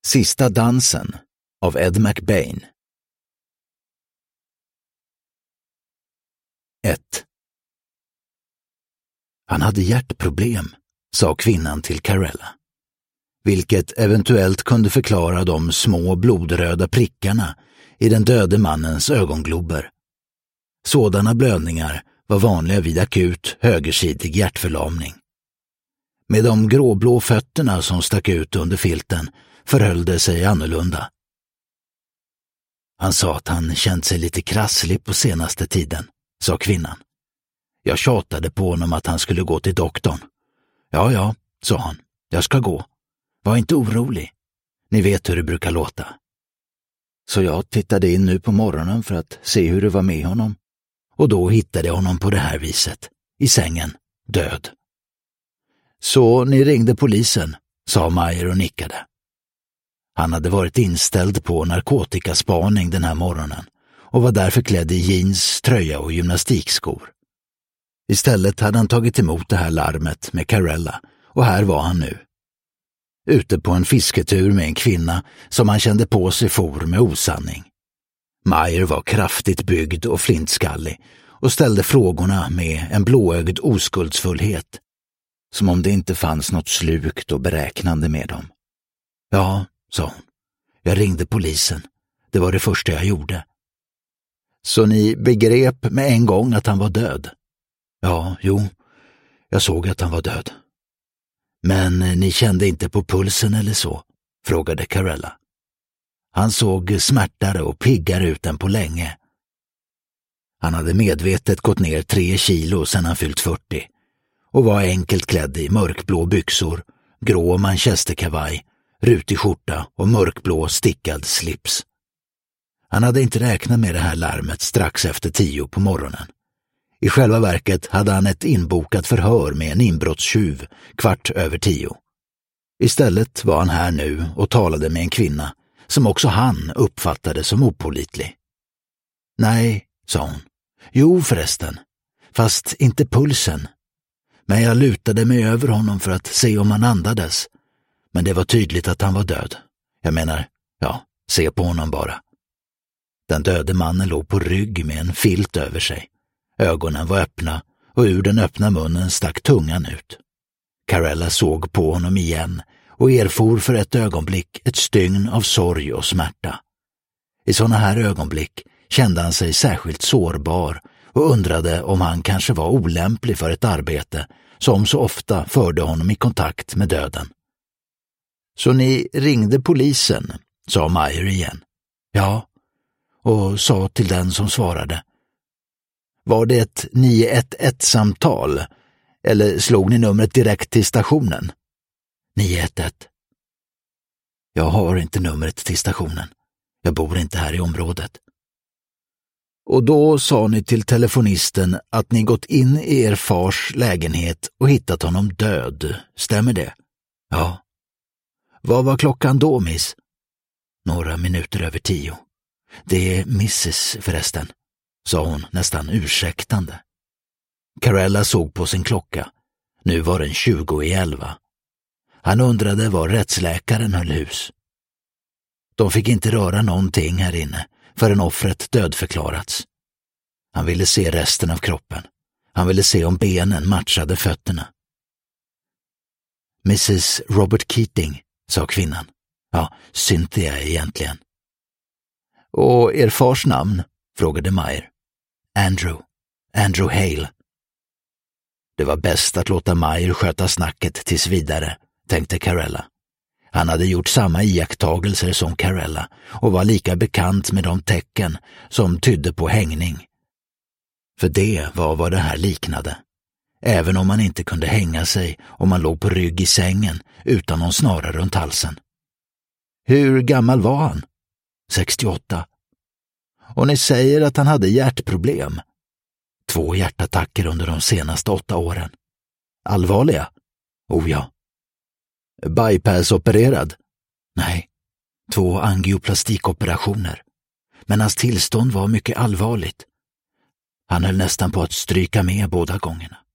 Sista dansen av Ed McBain. 1. Han hade hjärtproblem, sa kvinnan till Carella, vilket eventuellt kunde förklara de små blodröda prickarna i den döde mannens ögonglober. Sådana blödningar var vanliga vid akut högersidig hjärtförlamning. Med de gråblå fötterna som stack ut under filten förhöll det sig annorlunda. Han sa att han känt sig lite krasslig på senaste tiden, sa kvinnan. Jag tjatade på honom att han skulle gå till doktorn. Ja, sa han, jag ska gå. Var inte orolig. Ni vet hur det brukar låta. Så jag tittade in nu på morgonen för att se hur det var med honom. Och då hittade jag honom på det här viset, i sängen, död. Så ni ringde polisen, sa Meyer och nickade. Han hade varit inställd på narkotikaspaning den här morgonen och var därför klädd i jeans, tröja och gymnastikskor. Istället hade han tagit emot det här larmet med Carella och här var han nu. Ute på en fisketur med en kvinna som han kände på sig for med osanning. Meyer var kraftigt byggd och flintskallig och ställde frågorna med en blåögd oskuldsfullhet, som om det inte fanns något slukt och beräknande med dem. Ja, sa hon. Jag ringde polisen. Det var det första jag gjorde. Så ni begrep med en gång att han var död? Ja, jag såg att han var död. Men ni kände inte på pulsen eller så? Frågade Carella. Han såg smärtare och piggare ut än på länge. Han hade medvetet gått ner 3 kilo sedan han fyllt 40 och var enkelt klädd i mörkblå byxor, grå manchesterkavaj, rutig skjorta och mörkblå stickad slips. Han hade inte räknat med det här larmet strax efter 10 på morgonen. I själva verket hade han ett inbokat förhör med en inbrottstjuv 10:15. Istället var han här nu och talade med en kvinna som också han uppfattade som opålitlig. Nej, sa hon. Jo förresten, fast inte pulsen. Men jag lutade mig över honom för att se om han andades. Men det var tydligt att han var död. Jag menar, se på honom bara. Den döde mannen låg på rygg med en filt över sig. Ögonen var öppna och ur den öppna munnen stack tungan ut. Carella såg på honom igen och erfor för ett ögonblick ett stygn av sorg och smärta. I sådana här ögonblick kände han sig särskilt sårbar och undrade om han kanske var olämplig för ett arbete som så ofta förde honom i kontakt med döden. Så ni ringde polisen, sa Meyer igen. Ja, och sa till den som svarade. Var det ett 911-samtal eller slog ni numret direkt till stationen? 911. Jag har inte numret till stationen. Jag bor inte här i området. Och då sa ni till telefonisten att ni gått in i er fars lägenhet och hittat honom död. Stämmer det? Ja. Vad var klockan då, miss? Några minuter över 10. Det är Mrs. förresten, sa hon nästan ursäktande. Carella såg på sin klocka. Nu var den 10:20. Han undrade var rättsläkaren höll hus. De fick inte röra någonting här inne förrän offret dödförklarats. Han ville se resten av kroppen. Han ville se om benen matchade fötterna. Mrs. Robert Keating, sa kvinnan. Ja, Cynthia egentligen. Och er fars namn? Frågade Meyer. Andrew Hale. Det var bäst att låta Meyer sköta snacket tills vidare, tänkte Carella. Han hade gjort samma iakttagelser som Carella och var lika bekant med de tecken som tydde på hängning. För det var vad det här liknade. Även om man inte kunde hänga sig om man låg på rygg i sängen utan någon snara runt halsen. Hur gammal var han? 68. Och ni säger att han hade hjärtproblem. 2 hjärtattacker under de senaste 8 åren. Allvarliga? Oh ja. Bypass-opererad? Nej. 2 angioplastikoperationer. Men hans tillstånd var mycket allvarligt. Han höll nästan på att stryka med båda gångerna.